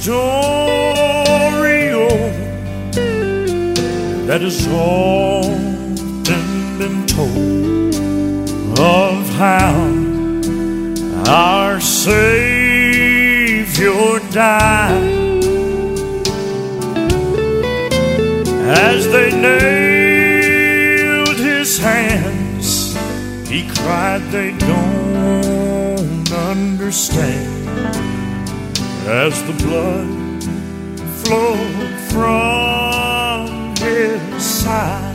story old that has often been told of how our Savior died. As they nailed his hands, he cried, they don't understand. As the blood flowed from his side,